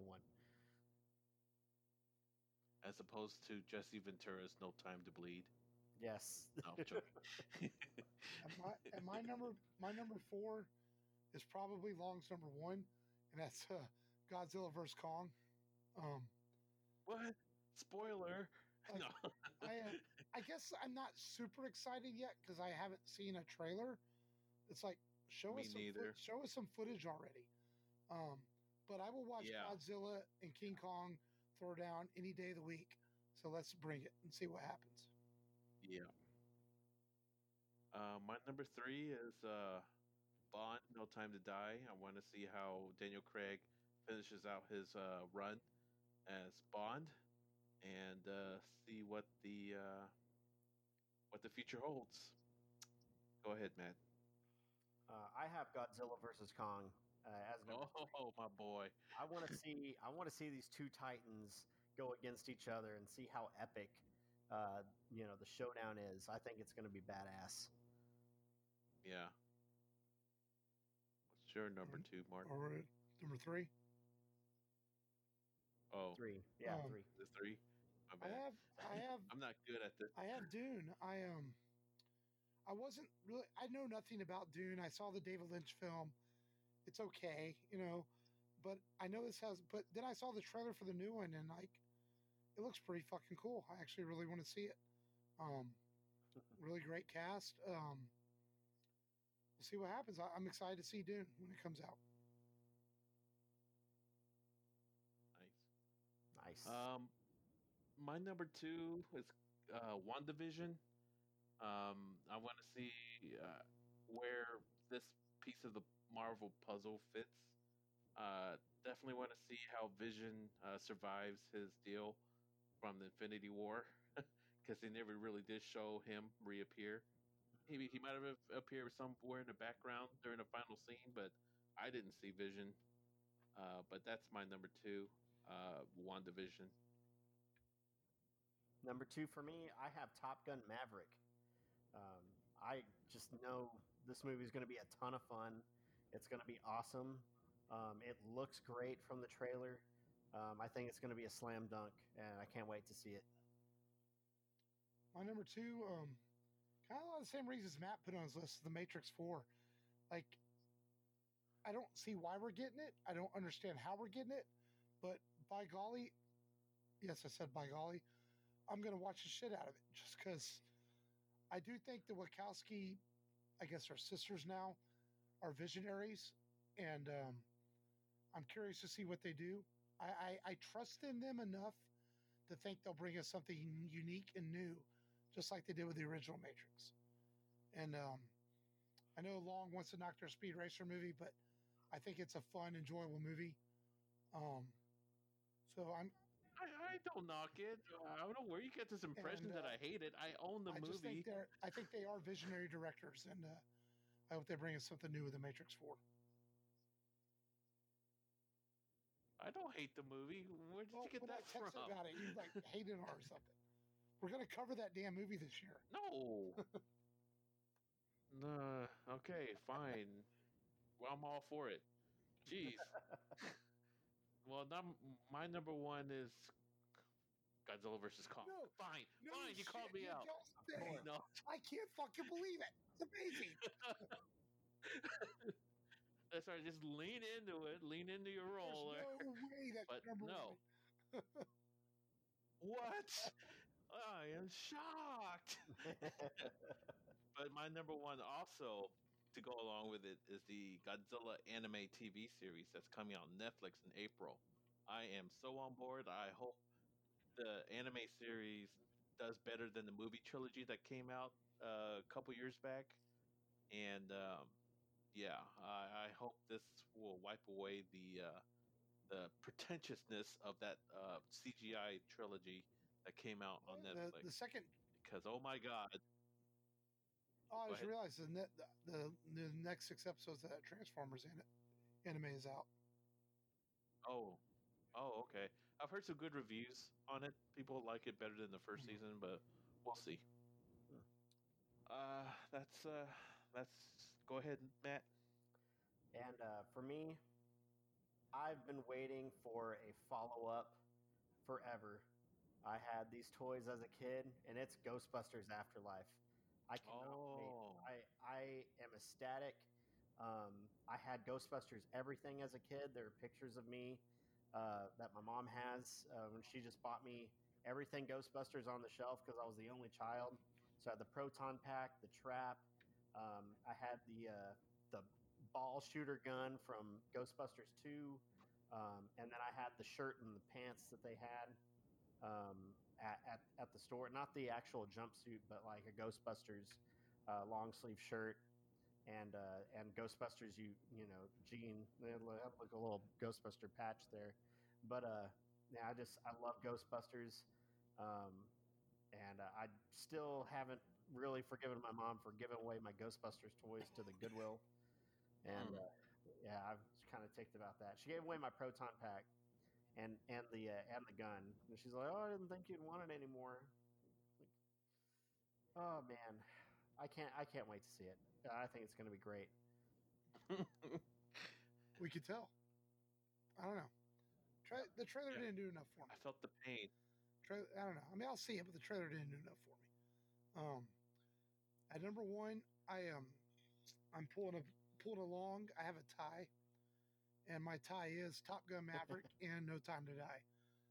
As opposed to Jesse Ventura's No Time to Bleed. Yes. No, I'm joking. and my number 4 is probably Long's number 1, and that's Godzilla vs Kong. What? Spoiler. Like, No. I guess I'm not super excited yet because I haven't seen a trailer. It's like show Me us neither. show us some footage already. But I will watch Yeah. Godzilla and King Kong throw down any day of the week. So let's bring it and see what happens. Yeah. My number 3 is Bond, No Time to Die. I want to see how Daniel Craig finishes out his run as Bond, and see what the future holds. Go ahead, Matt. I have Godzilla vs Kong as number 3. Oh, my boy! I want to see these two titans go against each other and see how epic the showdown is. I think it's going to be badass. Yeah. What's your number 2, Mark? Or number 3. Oh, 3. Yeah, 3. The 3. My bad. I have I'm not good at this. I have Dune. I wasn't really. I know nothing about Dune. I saw the David Lynch film. It's okay, but I know this has. But then I saw the trailer for the new one, and it looks pretty fucking cool. I actually really want to see it. Really great cast. We'll see what happens. I'm excited to see Dune when it comes out. Nice. Nice. My number 2 is WandaVision. I want to see where this piece of the Marvel puzzle fits. Definitely want to see how Vision survives his deal from the Infinity War, because they never really did show him reappear. He might have appeared somewhere in the background during the final scene, but I didn't see Vision. But that's my number 2, WandaVision. Number 2 for me, I have Top Gun Maverick. I just know this movie is going to be a ton of fun. It's going to be awesome. It looks great from the trailer. I think it's going to be a slam dunk, and I can't wait to see it. My number 2, kind of a lot of the same reasons Matt put on his list, The Matrix 4. Like, I don't see why we're getting it. I don't understand how we're getting it. But by golly, yes, I said by golly, I'm going to watch the shit out of it just because I do think the Wachowski, I guess our sisters now, are visionaries. And I'm curious to see what they do. I trust in them enough to think they'll bring us something unique and new, just like they did with the original Matrix. And I know Long wants to knock their Speed Racer movie, but I think it's a fun, enjoyable movie. So I don't knock it. I don't know where you get this impression that I hate it. I own the movie. I think they are visionary directors, and I hope they bring us something new with The Matrix 4. I don't hate the movie. Where did you get that from? About it, you hate it or something. We're gonna cover that damn movie this year. No. Nah. Okay, fine. Well, I'm all for it. Jeez. Well, my number one is Godzilla versus Kong. No, Fine, no fine. You called shit, me you out. don't say. No, I can't fucking believe it. It's amazing. that's right. Just lean into it. Lean into your role. There's no way that's But number no. one. What? I am shocked. But my number one also to go along with it is the Godzilla anime TV series that's coming out on Netflix in April. I am so on board. I hope the anime series does better than the movie trilogy that came out a couple years back. And yeah, I hope this will wipe away the pretentiousness of that CGI trilogy that came out on Netflix. The second. Because oh my god, Oh, I Go just ahead. realized the next 6 episodes of that Transformers anime is out. Oh, okay. I've heard some good reviews on it. People like it better than the first Mhm. season, but we'll see. That's go ahead, Matt. And for me, I've been waiting for a follow up forever. I had these toys as a kid, and it's Ghostbusters Afterlife. I cannot wait. Oh, I am ecstatic. I had Ghostbusters everything as a kid. There are pictures of me that my mom has when she just bought me everything Ghostbusters on the shelf because I was the only child. So I had the proton pack, the trap. I had the ball shooter gun from Ghostbusters 2. And then I had the shirt and the pants that they had at the store. Not the actual jumpsuit, but like a Ghostbusters long sleeve shirt and Ghostbusters. You know Gene. They have like a little Ghostbuster patch there. But yeah, I love Ghostbusters, and I still haven't really forgiven my mom for giving away my Ghostbusters toys to the Goodwill. And yeah, I was kind of ticked about that. She gave away my proton pack and the gun, and she's like, "Oh, I didn't think you'd want it anymore." Oh man, I can't wait to see it. I think it's going to be great. We could tell. I don't know. The trailer Yeah. didn't do enough for me. I felt the pain. I don't know. I mean, I'll see it, but the trailer didn't do enough for me. At number one, I'm pulling along. I have a tie, and my tie is Top Gun Maverick and No Time to Die.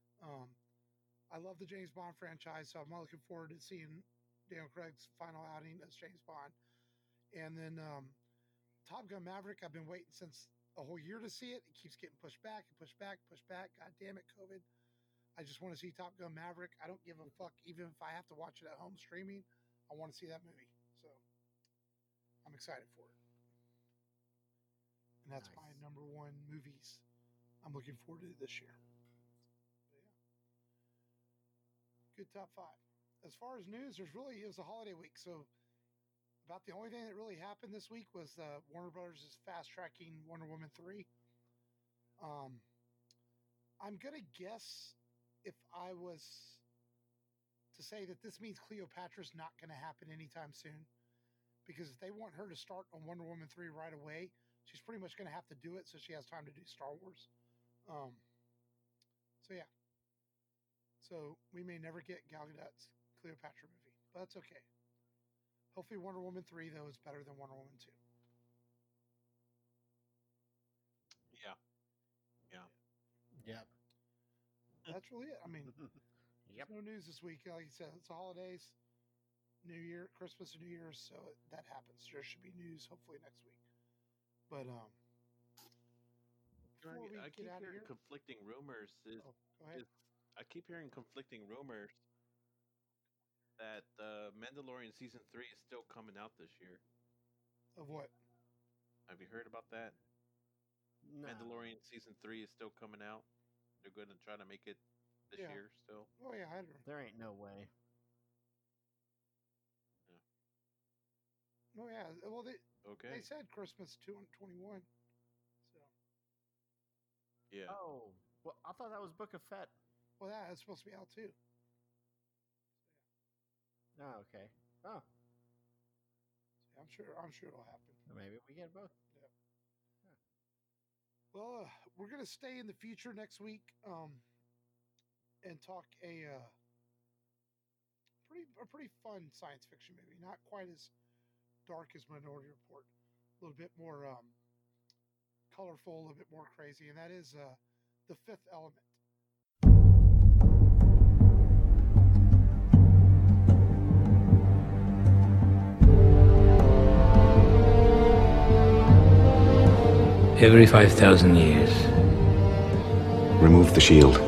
I love the James Bond franchise, so I'm looking forward to seeing Daniel Craig's final outing as James Bond. And then Top Gun Maverick, I've been waiting since a whole year to see it. It keeps getting pushed back and pushed back, pushed back. God damn it, COVID. I just want to see Top Gun Maverick. I don't give a fuck, even if I have to watch it at home streaming. I want to see that movie. So I'm excited for it. And that's Nice. my number one movies I'm looking forward to this year. But yeah. Good top 5. As far as news, it was a holiday week. So about the only thing that really happened this week was Warner Brothers is fast tracking Wonder Woman 3. I'm going to guess if I was to say that this means Cleopatra's not going to happen anytime soon, because if they want her to start on Wonder Woman 3 right away, she's pretty much going to have to do it so she has time to do Star Wars. So yeah. So we may never get Gal Gadot's Cleopatra movie, but that's okay. Hopefully Wonder Woman 3, though, is better than Wonder Woman 2. Yeah. Yep. That's really it. I mean, Yep. no news this week. Like you said, it's the holidays, New Year, Christmas and New Year's, so that happens. There should be news hopefully next week. But before we I get keep out of hearing here, conflicting rumors. go ahead. I keep hearing conflicting rumors that Mandalorian season 3 is still coming out this year. Of what? Have you heard about that? No. Mandalorian season 3 is still coming out. They're going to try to make it this Yeah. year still. Oh yeah, I don't. There ain't no way. Oh yeah. Well, they Okay. said Christmas 2021. So Yeah. Oh, well, I thought that was Book of Fett. well, yeah, it's supposed to be out too. Oh, okay. Oh, So I'm sure it'll happen. Maybe we get both. Yeah. Well, we're gonna stay in the future next week, and talk a pretty fun science fiction movie. Not quite as dark as Minority Report. A little bit more colorful, a little bit more crazy, and that is The Fifth Element. Every 5,000 years. Remove the shield.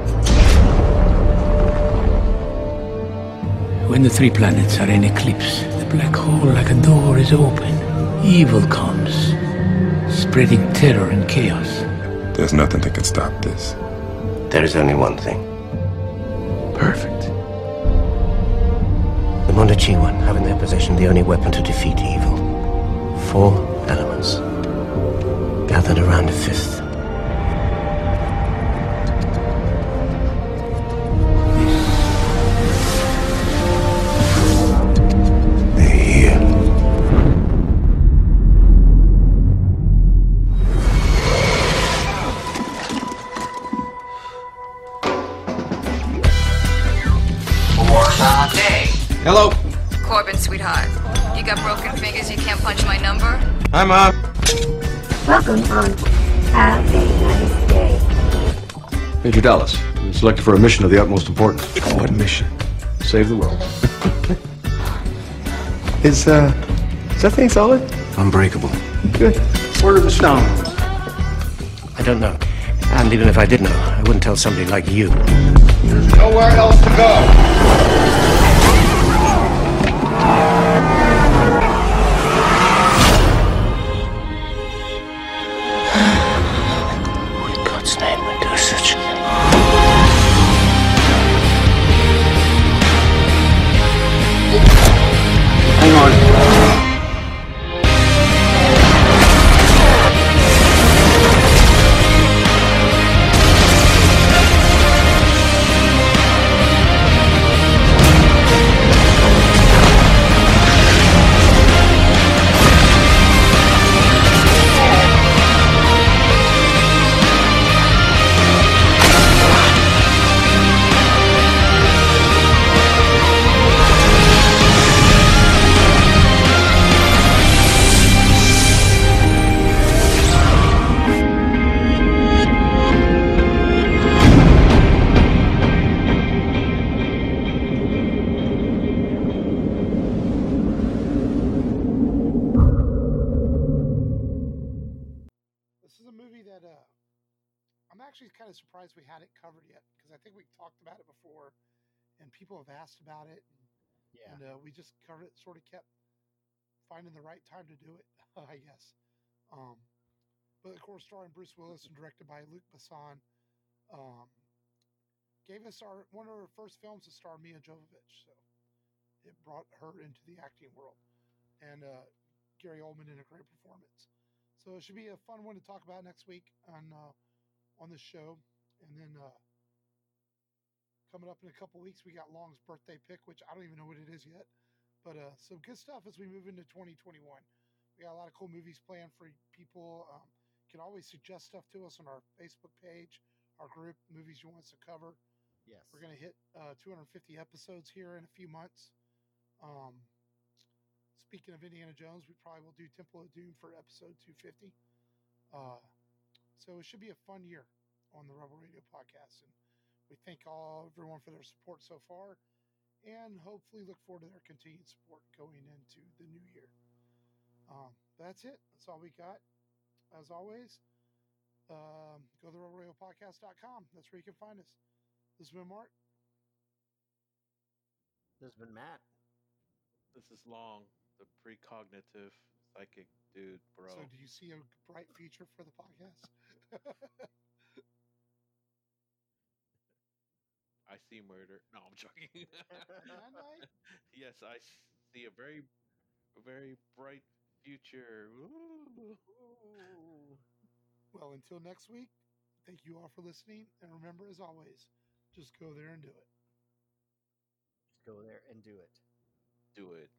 When the three planets are in eclipse, the black hole like a door is open. Evil comes, spreading terror and chaos. There's nothing that can stop this. There is only one thing. Perfect. The Mondachiwan have in their possession the only weapon to defeat evil. 4 elements. Gathered around a fifth. They're here. Warsaw Day. Hello. Corbin, sweetheart. You got broken fingers, you can't punch my number? Hi, Mom. Welcome on. Have a nice day. Major Dallas, you're selected for a mission of the utmost importance. What mission? Save the world. Is that thing solid? Unbreakable. Good. Where are the stone? I don't know. And even if I did know, I wouldn't tell somebody like you. There's nowhere else to go. In God's name, we do such a thing. Hang on. I'm actually kind of surprised we hadn't covered yet because I think we talked about it before, and people have asked about it, and we just covered it. Sort of kept finding the right time to do it, I guess. But of course, starring Bruce Willis and directed by Luc Besson, gave us one of our first films to star Mia Jovovich. So it brought her into the acting world, and Gary Oldman in a great performance. So it should be a fun one to talk about next week on this show. And then coming up in a couple weeks, we got Long's birthday pick, which I don't even know what it is yet. But some good stuff as we move into 2021. We got a lot of cool movies planned for people. You can always suggest stuff to us on our Facebook page, our group, movies you want us to cover. Yes. We're going to hit 250 episodes here in a few months. Speaking of Indiana Jones, we probably will do Temple of Doom for episode 250. So it should be a fun year on the Rebel Radio podcast. And we thank everyone for their support so far, and hopefully look forward to their continued support going into the new year. That's it. That's all we got. As always, go to the rebelradiopodcast.com. That's where you can find us. This has been Mark. This has been Matt. This is Long, the precognitive psychic dude, bro. So do you see a bright future for the podcast? I see murder. No, I'm joking. Yes, I see a very, very bright future. Ooh. Well, until next week, thank you all for listening. And remember, as always, just go there and do it. Just go there and do it. Do it.